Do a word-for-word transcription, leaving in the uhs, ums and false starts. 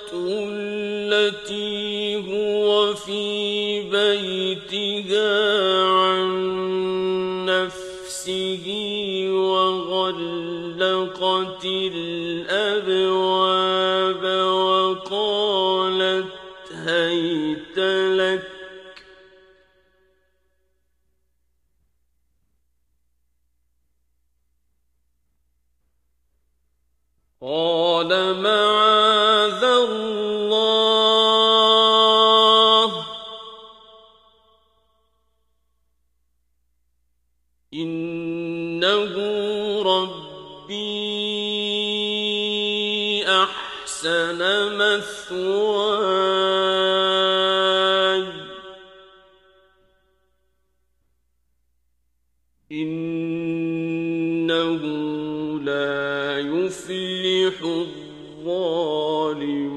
التي هو في بيتها عن نفسه وغلقت الأبواب وقالت هيت لك قال معاذ الله إنه ربي أحسن مثواي إنه لا يفلح الظالمون